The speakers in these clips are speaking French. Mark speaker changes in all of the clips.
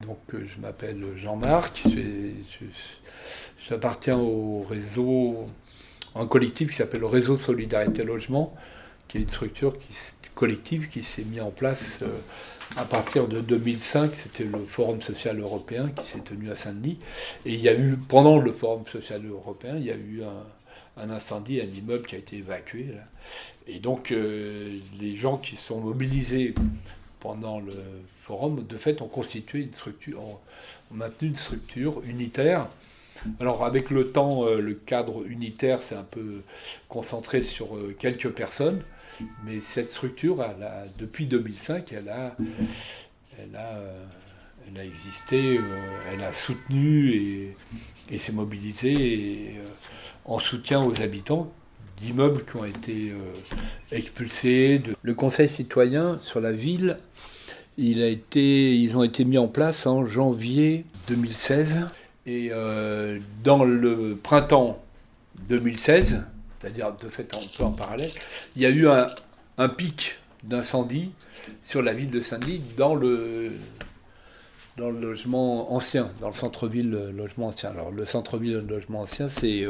Speaker 1: Je m'appelle Jean-Marc, j'appartiens au réseau, un collectif qui s'appelle le Réseau de Solidarité Logement, qui est une structure collective qui s'est mise en place à partir de 2005. C'était le Forum social européen qui s'est tenu à Saint-Denis. Et il y a eu, pendant le Forum social européen, il y a eu un incendie, un immeuble qui a été évacué, là. Et donc, les gens qui sont mobilisés pendant le forum, de fait, ont constitué une structure, ont maintenu une structure unitaire. Alors, avec le temps, le cadre unitaire s'est un peu concentré sur quelques personnes, mais cette structure, depuis 2005, elle a existé, elle a soutenu et s'est mobilisée en soutien aux habitants d'immeubles qui ont été expulsés. Le Conseil citoyen sur la ville, ils ont été mis en place en janvier 2016. Et dans le printemps 2016, c'est-à-dire de fait un peu en parallèle, il y a eu un pic d'incendie sur la ville de Saint-Denis dans le logement ancien, dans le centre-ville logement ancien. Alors le centre-ville logement ancien, c'est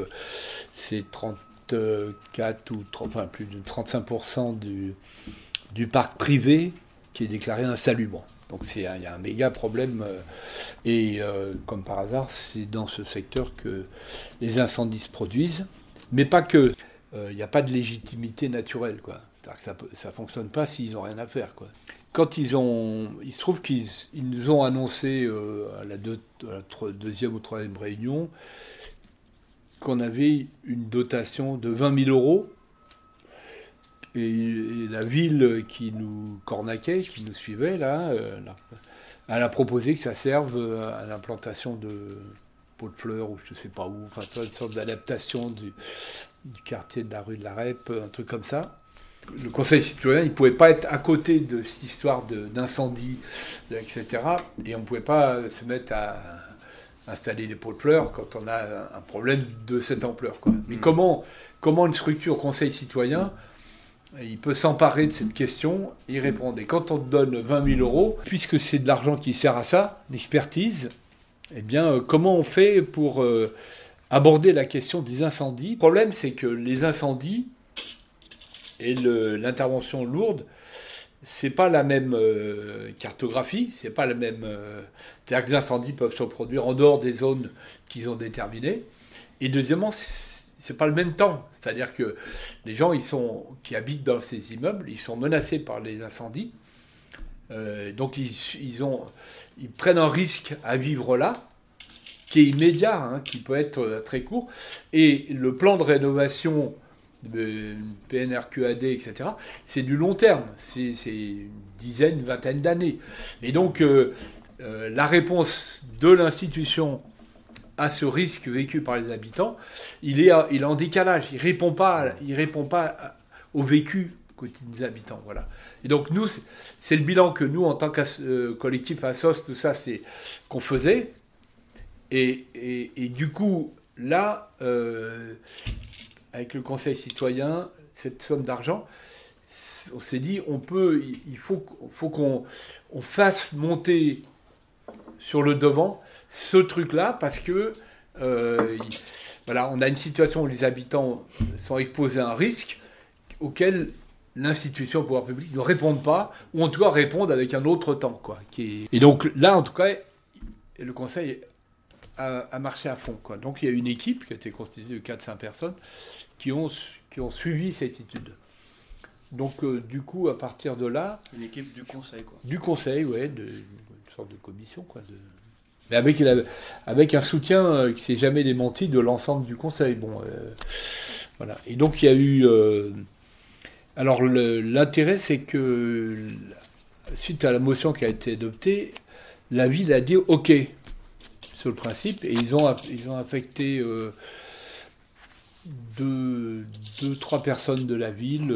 Speaker 1: 34 ou plus de 35% du parc privé qui est déclaré insalubre. Donc il y a un méga problème. Comme par hasard, c'est dans ce secteur que les incendies se produisent. Mais pas que. Il n'y a pas de légitimité naturelle, quoi. C'est-à-dire que ça ne fonctionne pas s'ils n'ont rien à faire, quoi. Quand il se trouve qu'ils nous ont annoncé à la deuxième ou troisième réunion qu'on avait une dotation de 20 000 euros. Et la ville qui nous cornaquait, qui nous suivait, là, elle a proposé que ça serve à l'implantation de pots de fleurs, ou je ne sais pas où, enfin, une sorte d'adaptation du quartier de la rue de la Rep, un truc comme ça. Le Conseil citoyen, il ne pouvait pas être à côté de cette histoire d'incendie, etc. Et on ne pouvait pas se mettre à installer des pots de fleurs quand on a un problème de cette ampleur, quoi. Mais comment une structure Conseil citoyen, il peut s'emparer de cette question et y répondre. Et quand on te donne 20 000 euros, puisque c'est de l'argent qui sert à ça, l'expertise, eh bien, comment on fait pour aborder la question des incendies ? Le problème, c'est que les incendies et l'intervention lourde, c'est pas la même cartographie, c'est pas la même. C'est-à-dire que les incendies peuvent se produire en dehors des zones qu'ils ont déterminées. Et deuxièmement, c'est pas le même temps. C'est-à-dire que les gens qui habitent dans ces immeubles, ils sont menacés par les incendies. Donc ils prennent un risque à vivre là, qui est immédiat, hein, qui peut être très court. Et le plan de rénovation de PNRQAD, etc., c'est du long terme. C'est une dizaine, une vingtaine d'années. Et donc la réponse de l'institution à ce risque vécu par les habitants, il est en décalage. Il répond pas au vécu quotidien des habitants. Voilà. Et donc nous, c'est le bilan que nous, en tant que collectif ASSOS, tout ça, c'est qu'on faisait. Et du coup, là, avec le Conseil citoyen, cette somme d'argent, on s'est dit, il faut qu'on fasse monter sur le devant ce truc-là, parce que on a une situation où les habitants sont exposés à un risque auquel l'institution, le pouvoir public, ne répondent pas, ou en tout cas répondent avec un autre temps, quoi. Et donc là, en tout cas, le Conseil a marché à fond, quoi. Donc il y a une équipe qui a été constituée de 4-5 personnes qui ont suivi cette étude. Donc du coup, à partir de là...
Speaker 2: Une équipe du Conseil, quoi.
Speaker 1: Du Conseil, ouais, une sorte de commission, quoi, mais avec un soutien qui ne s'est jamais démenti de l'ensemble du Conseil. Bon, voilà. Et donc il y a eu... alors l'intérêt, c'est que suite à la motion qui a été adoptée, la ville a dit OK sur le principe, et ils ont affecté 2-3 personnes de la ville,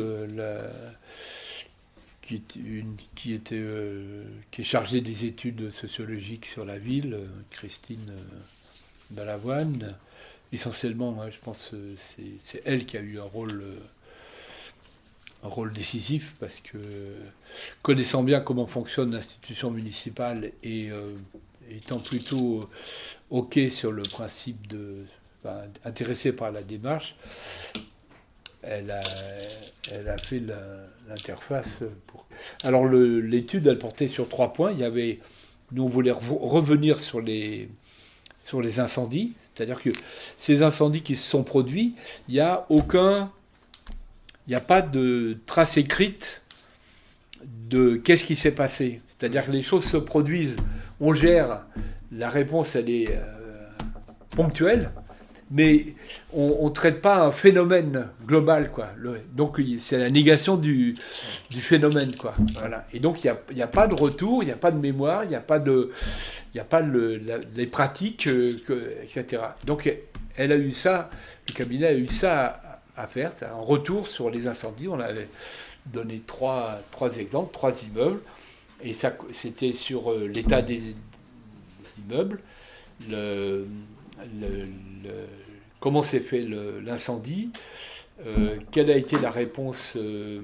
Speaker 1: qui est chargée des études sociologiques sur la ville, Christine Balavoine. Essentiellement, je pense c'est elle qui a eu un rôle décisif, parce que connaissant bien comment fonctionne l'institution municipale et étant plutôt OK sur le principe intéressée par la démarche, elle a fait l'interface. Alors l'étude, elle portait sur 3 points. Nous, on voulait revenir sur les incendies, c'est-à-dire que ces incendies qui se sont produits, il n'y a pas de trace écrite de qu'est-ce qui s'est passé. C'est-à-dire que les choses se produisent, on gère, la réponse elle est ponctuelle, mais on ne traite pas un phénomène global, quoi. Donc c'est la négation du phénomène, quoi. Voilà. Et donc il n'y a pas de retour, il n'y a pas de mémoire, il n'y a pas les pratiques, etc. Donc elle a eu ça, le cabinet a eu ça à faire, un retour sur les incendies. On avait donné trois exemples, 3 immeubles, et ça, c'était sur l'état des immeubles, comment s'est fait l'incendie, quelle a été la réponse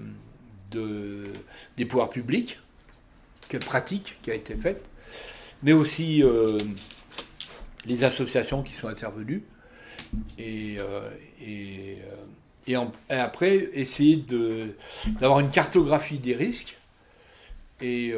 Speaker 1: des pouvoirs publics, quelle pratique qui a été faite, mais aussi les associations qui sont intervenues, et après essayer d'avoir une cartographie des risques et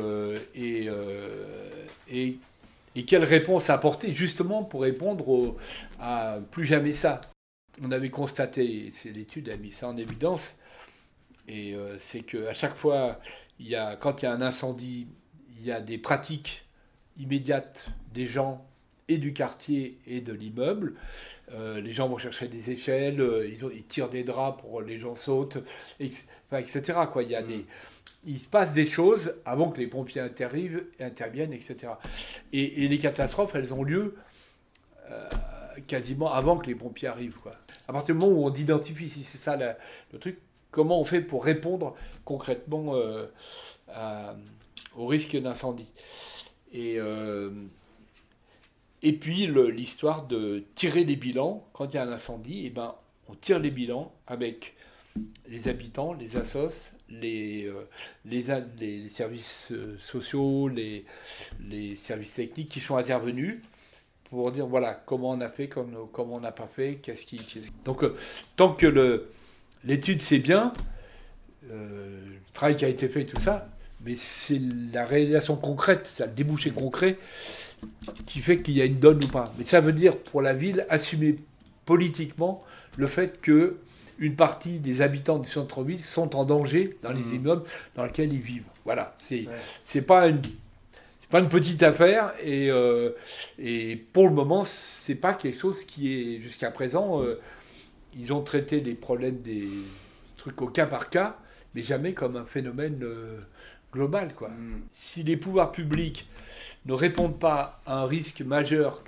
Speaker 1: quelle réponse apporter justement pour répondre à plus jamais ça. On avait constaté, l'étude a mis ça en évidence, et c'est qu'à chaque fois, quand il y a un incendie, il y a des pratiques immédiates des gens et du quartier et de l'immeuble. Les gens vont chercher des échelles, ils tirent des draps pour les gens sautent, etc. Quoi. Il se passe des choses avant que les pompiers interviennent, etc. Et les catastrophes, elles ont lieu quasiment avant que les pompiers arrivent, quoi. À partir du moment où on identifie, si c'est ça le truc, comment on fait pour répondre concrètement au risque d'incendie. Et puis l'histoire de tirer les bilans. Quand il y a un incendie, on tire les bilans avec les habitants, les assos, les services sociaux, les services techniques qui sont intervenus pour dire voilà comment on a fait, comment on n'a pas fait, Donc tant que l'étude c'est bien, le travail qui a été fait, tout ça, mais c'est la réalisation concrète, c'est le débouché concret qui fait qu'il y a une donne ou pas. Mais ça veut dire, pour la ville, assumer politiquement le fait que une partie des habitants du centre-ville sont en danger dans les immeubles dans lesquels ils vivent. Voilà, c'est pas une petite affaire, et pour le moment, c'est pas quelque chose qui est, jusqu'à présent, ils ont traité les problèmes des trucs au cas par cas, mais jamais comme un phénomène global, quoi. Si les pouvoirs publics ne répondent pas à un risque majeur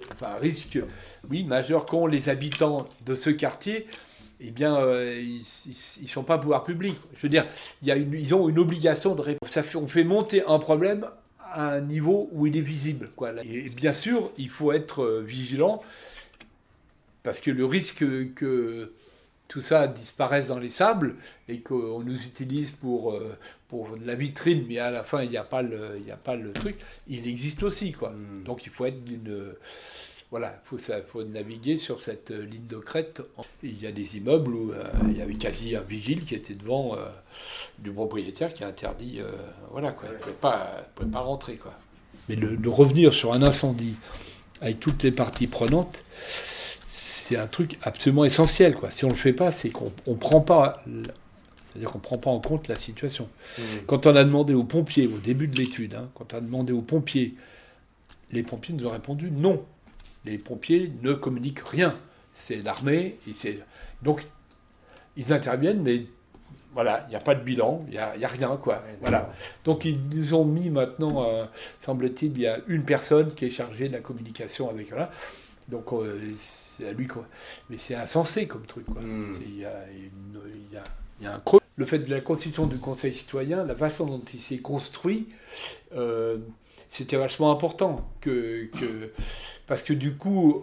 Speaker 1: majeur qu'ont les habitants de ce quartier, eh bien, ils ne sont pas pouvoir public. Je veux dire, ils ont une obligation de répondre. On fait monter un problème à un niveau où il est visible, quoi. Et bien sûr, il faut être vigilant, parce que le risque que tout ça disparaisse dans les sables et qu'on nous utilise pour la vitrine, mais à la fin, il n'y a pas le truc, il existe aussi, quoi. Donc il faut être voilà, faut naviguer sur cette ligne de crête. Il y a des immeubles où il y avait quasi un vigile qui était devant du propriétaire qui a interdit, voilà, quoi. Il ne pouvait pas rentrer, quoi. Mais de revenir sur un incendie avec toutes les parties prenantes, c'est un truc absolument essentiel, quoi. Si on ne le fait pas, c'est qu'on prend pas, c'est-à-dire qu'on prend pas en compte la situation. Quand on a demandé aux pompiers, au début de l'étude, quand on a demandé aux pompiers, les pompiers nous ont répondu non. Les pompiers ne communiquent rien. C'est l'armée. Donc, ils interviennent, mais voilà, il n'y a pas de bilan, il n'y a rien, quoi. Ouais, voilà. Donc, ils nous ont mis maintenant, semble-t-il, il y a une personne qui est chargée de la communication avec. Voilà. Donc, c'est à lui, quoi. Mais c'est insensé comme truc, quoi. Il y a un creux. Le fait de la constitution du Conseil citoyen, la façon dont il s'est construit, c'était vachement important. Parce que du coup,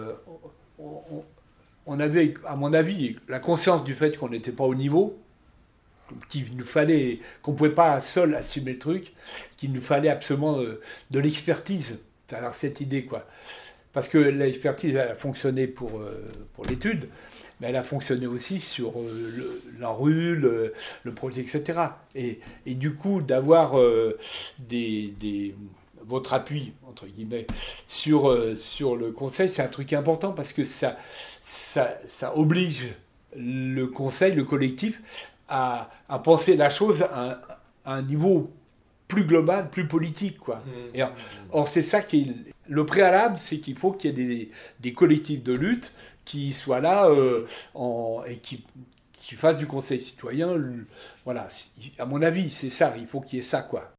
Speaker 1: on avait, à mon avis, la conscience du fait qu'on n'était pas au niveau, qu'on ne pouvait pas seul assumer le truc, qu'il nous fallait absolument de l'expertise. alors cette idée, quoi. Parce que l'expertise, elle a fonctionné pour l'étude, mais elle a fonctionné aussi sur la rue, le projet, etc. Et du coup, d'avoir votre appui, entre guillemets, sur le conseil, c'est un truc important parce que ça oblige le conseil, le collectif, à penser la chose à un niveau plus global, plus politique, quoi. Et or, c'est ça qui est le préalable, c'est qu'il faut qu'il y ait des collectifs de lutte qui soient là et qui fassent du conseil citoyen. Voilà, à mon avis, c'est ça. Il faut qu'il y ait ça, quoi.